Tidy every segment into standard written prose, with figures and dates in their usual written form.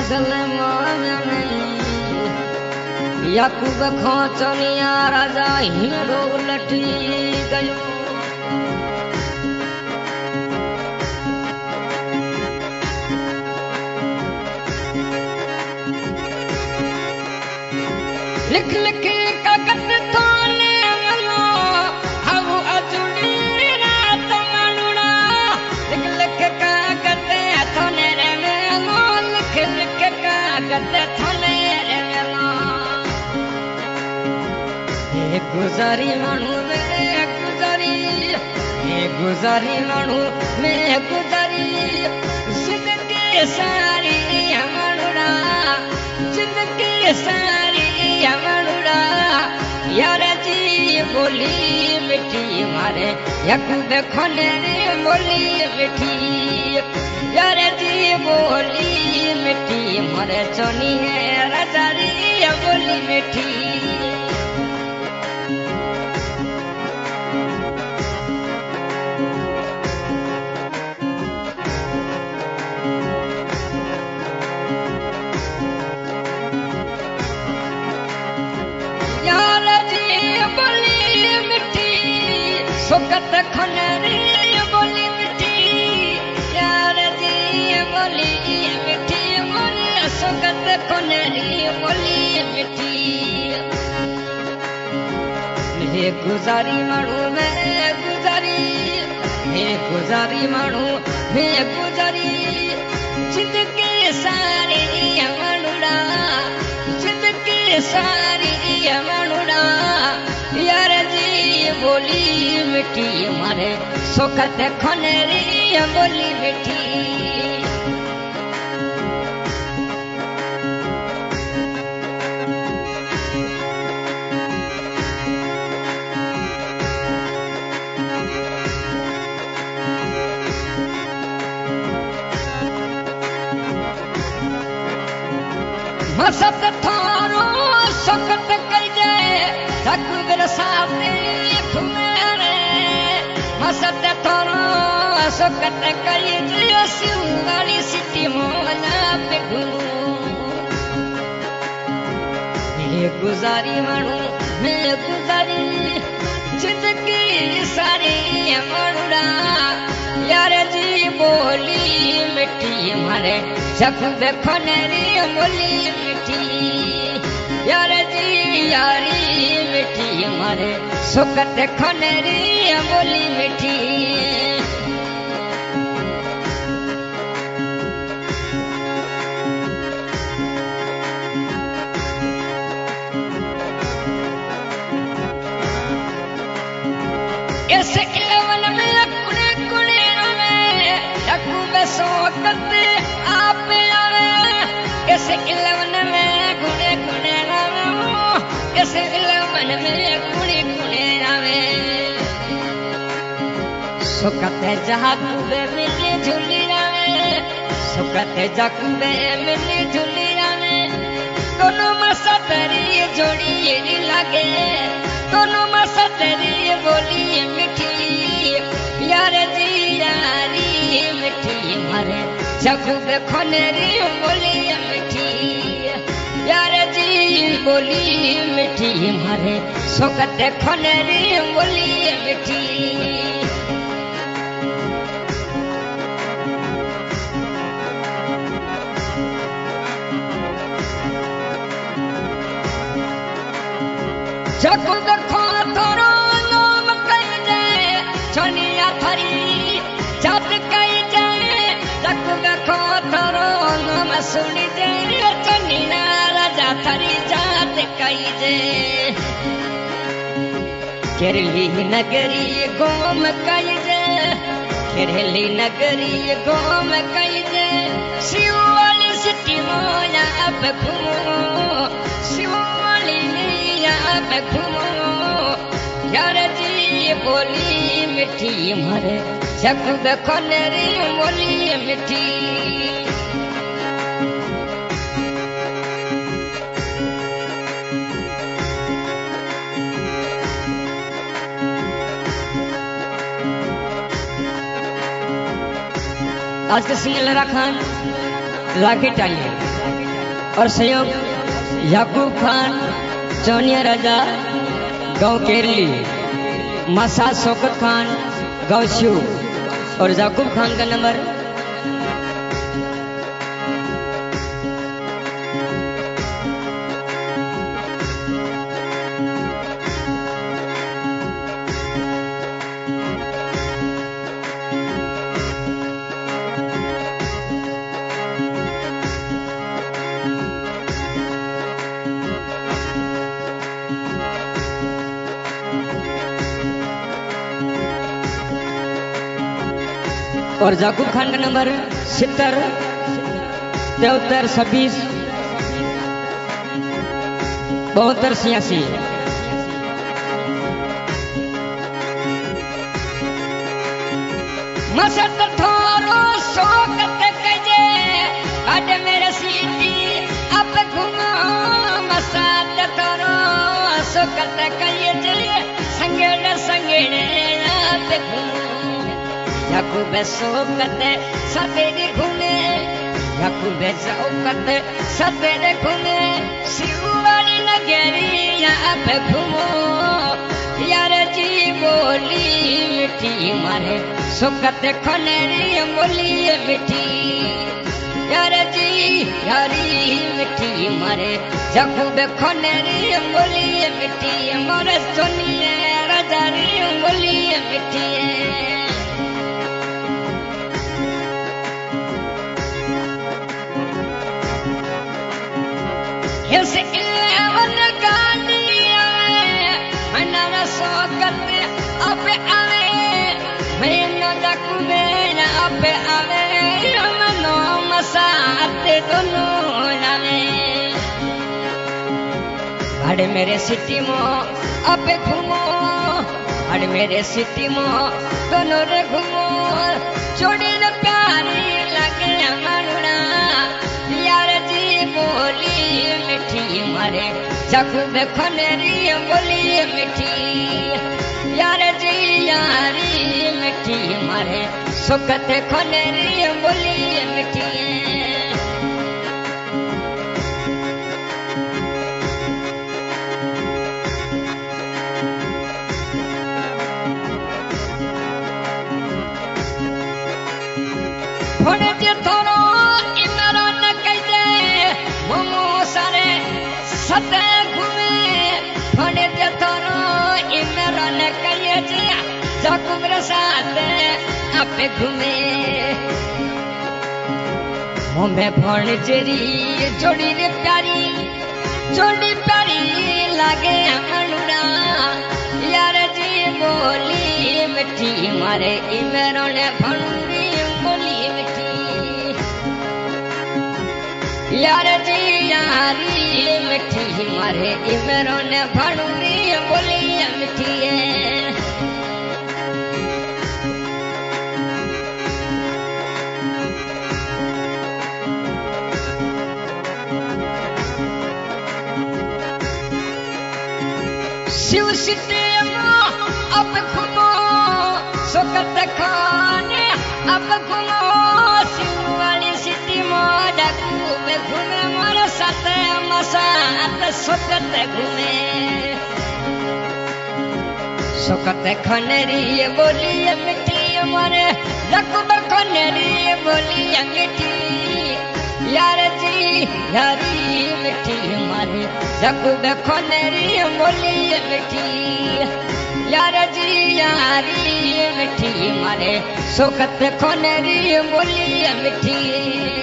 सलमान याकूब खां चनिया राजा hero लठी गयो लिख लिख कागज थाने गयो हव अजुली रात मानुड़ा लिख लिख कागज थाने रे मेलो लिख लिख कागज थाने रे मेलो हे गुजारी मानू में गुजारी मानू में गुजारी जिंदगी सारी मानुड़ा जिंदगी सारी मानुड़ा यार जी बोली मिठी मारे याकूब खाने बोली मिठी यार जी बोली मिठी मारे चोनी है राजा री बोली मिठी सुकत खनरी बोली मिठी यार जी बोली मिठी बोली सुकत खनरी बोली मिठी हे गुजारी मानू में गुजारी हे गुजारी मानू में गुजारी जिंदगी सारी मानुड़ा जिंदगी सारी मानुड़ा यार जी बोली मिठी मारे सुखत खनरी बोली मिठी मसत थारो सुखत कई जाए तकबीर साथे खुमेरे मसत थारो सुखत कई जाए सिंगाली सिटी मोला पे घुमू ये गुजारी मानू मैं गुजारी जिंदगी सारी मानुड़ा यार जी बोली मिठी मारे जब खनरी बोली मिठी यार जी यारी मिठी मारे सुकत खनरी बोली मिठी इस इलेवन में कुड़े कुड़े में याकूब सुकत आप आवे इस इलेवन में कुड़े कुड़े इस इलेवन में कुड़े कुड़े आवे सुकत याकूब मिली झूली आवे सुकत याकूब मिली झूली आवे दोनों मसतरी जोड़ी लगे दोनों मसतरी बोली मिठी यार जी यारी मिठी मारे याकूब खनरी बोली मिठी यार जी बोली मिठी मारे सुकत खनरी बोली मिठी याकूब खां थोरो नाम कई जाए चनिया थरी जात कई जाए याकूब खां थोरो नाम सुनी जाए चनिया राजा थरी जात कई जाए केरली नगरी गोम कई जाए केरली नगरी गोम कई जाए शिव वाली सिटी मोया अब घूमो शिव वाली अब घूमो यार जी बोली मिठी मारे याकूब खनरी बोली मिठी आज के सिंह लहरा खान लाके टाइम और सहयोग याकूब खान चौनिया राजा गांव केरली, मसा शौकत खान गांव शिव और याकूब खान का नंबर। और याकूब खान का नंबर 70 73 26 72 86। मसत थोरो शौकत कजे अड मेरे सीटी अब घुमा मसत थोरो शौकत कजे संगेड़े संगेड़े अब घुमा याकूब शौकत सतेरे घूमे, याकूब शौकत सतेरे घूमे, शिवाली नगरिया अब घूमो यार जी बोली मिठी मारे शौकत खनेरी बोली मिठी यार जी यारी मिठी मारे याकूब खनेरी बोली मिठी मोरे सोनिए राजारी बोली मिठी। अड़ मेरे सिटी मो अब घूमो, अड़ मेरे सिटी मो दोनों रे घूमो जोड़ी न प्यारी लगे मरुना यार जी बोली मिठी मारे याकूब खनेरी बोली मिठी यार जी यारी मिठी मारे शौकत खनेरी बोली मिठी। सते घूमे थोड़े ते थोरो इमरान कहिए याकूब रे साथ आपे घूमे होमे भण जेरी जोड़ी रे प्यारी जोड़ी प्यारी लागे अनुरा यार जी बोली मिठी मारे इमरान भणुरी बोली मिठी यार जी यारी मिठी मारे इमरान भणुरी बोली मिठी शिव सिटी अब घूमो शौकत खाने अब घूमो शिव वाली सिटी मोड़ घूमे घूमे मोर साथ मसात शौकत घूमे शौकत खनेरी बोली मिठी मोरे याकूब खनेरी बोली मिठी यार जी यारी मिठी मारे याकूब खनेरी बोली मिठी यार जी यारी मिठी मारे शौकत खनेरी बोली मिठी।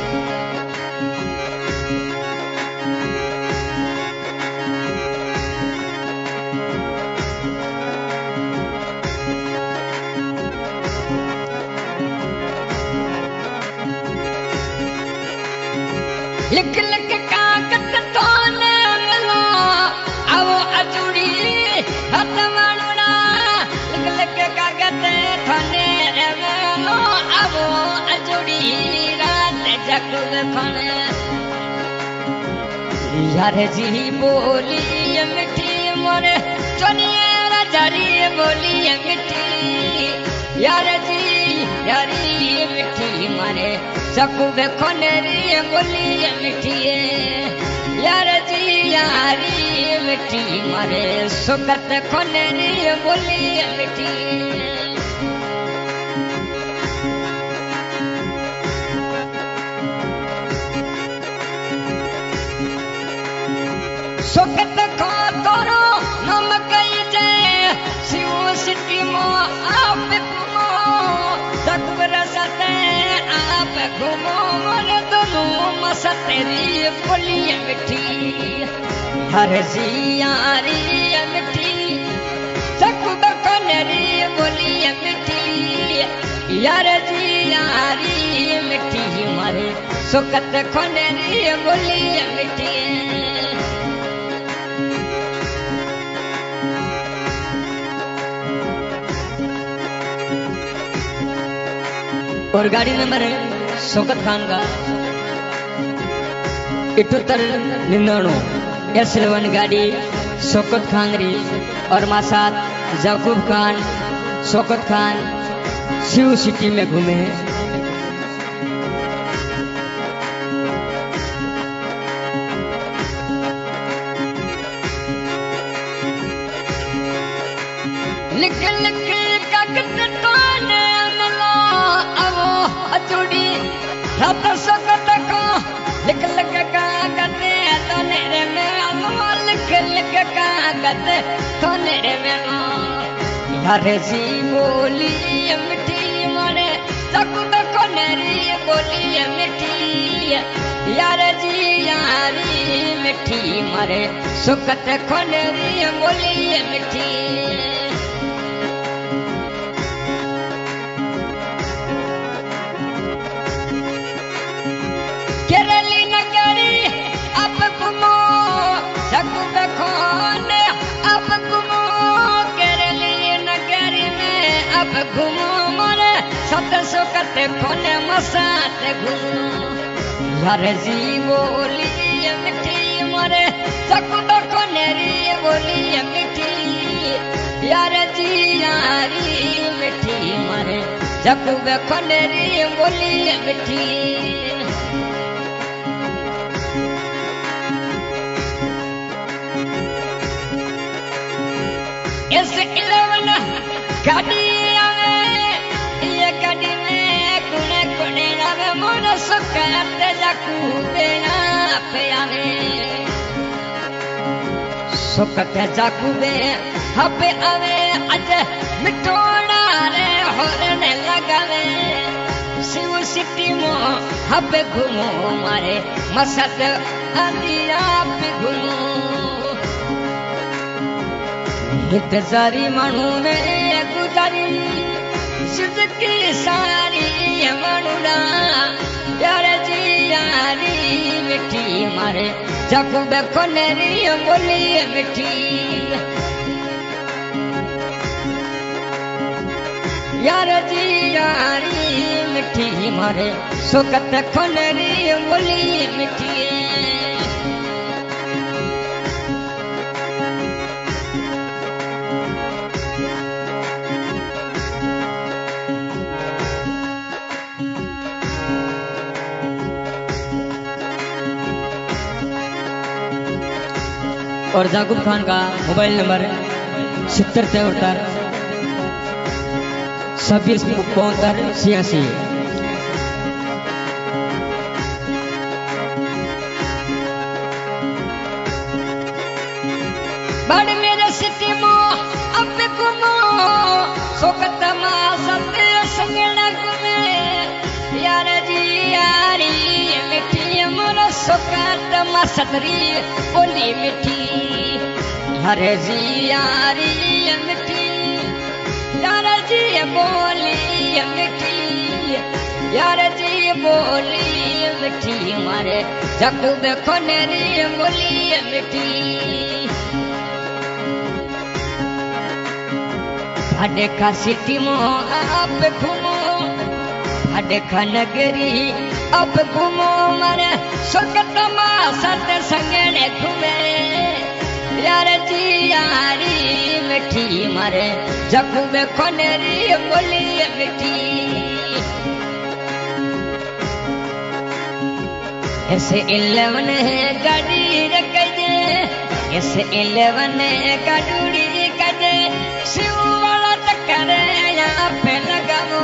लिख लिख कागज तोने मिलो आओ अचूड़ी हाथ मानुड़ा लिख लिख कागज तोने मिलो आओ अचूड़ी रात जग खाने यार जी बोली मिठी मोरे चोनिए राजारी बोली मिठी यार जी यारी मिठी मारे सकू देखो नेरी बोली मिठी यार जी यारी मिठी मारे सुकत खोनेरी बोली मिठी सुकत खो तोरो नम कई जे शिव सिटी मो आप घुमो तकबर सते आप घुमो मोरे दोनों मसतेरी बोली मिठी हर जियारी मिठी सकू बकनेरी बोली मिठी यार जियारी मिठी मारे सुकत खोनेरी बोली मिठी और गाड़ी नंबर है शौकत खान का 7899 S11 गाड़ी शौकत खान री और मासात जाकूब खान शौकत खान शिव सिटी में घूमे लिख लिख कागज तोने अचूड़ी रात सकत को लिख लिख कागज तोने में लिख लिख कागज तोने में यार जी बोली मिठी मारे सकू को नेरी बोली मिठी यार जी यारी मिठी मारे सुकत को नेरी बोली मिठी केरली नगरी अब घुमो सकू खोने अब घुमो केरली नगरी में अब घुमो मोरे सत सुकत खोने मसात घुमो यार जी बोली मिठी मोरे सकू खोनेरी बोली मिठी यार जी यारी मिठी मोरे सकू खोनेरी बोली मिठी इस 11 गाड़ी आवे ये गाड़ी में कुने कुने आवे मोर सुकत जाकू देना पे आवे सुकत जाकू दे हपे आवे अज मिठोड़ा रे होरने लगावे शिव सिटी मो हपे घूमो मारे मसत अंदिया पे घूमो इंतजारी मानू में गुजारी सिद्दकी सारी मनुड़ा यार जी यारी मिठी मारे जाकू देखो नेरी बोली मिठी यार जी यारी मिठी मारे सुकत खोनेरी बोली मिठी और जाकूब खान का मोबाइल नंबर 7073 2672 बड़ मेरे सिटी मो अब घुमो सुकत मा सत्य संगण घुमे यार जी यारी मिठी मोर सुकत मा सतरी बोली मिठी यार जी यारी मिठी यार जी बोली मिठी यार जी बोली मिठी मारे जाकू देखो नेरी बोली मिठी भाडे का सिटी मो अब घुमो भाडे का नगरी अब घुमो मारे सुकत मा सत संगने घूमे यार जी यारी मिठी मारे जाकू देखो नेरी बोली मिठी इस 11 गाड़ी रखजे इस 11 गाड़ी कजे शिव वाला चक्कर यहाँ पे लगाओ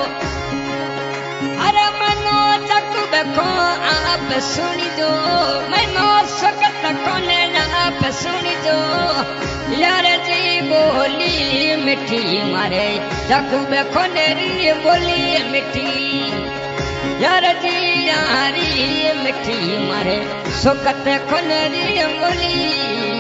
अरे मनो चक देखो आप सुनी जो मनो सकत कोने आप सुनी जो यार जी बोली मिठी मारे चक देखो नेरी बोली मिठी यार जी यारी मिठी मारे सुकत खोनेरी बोली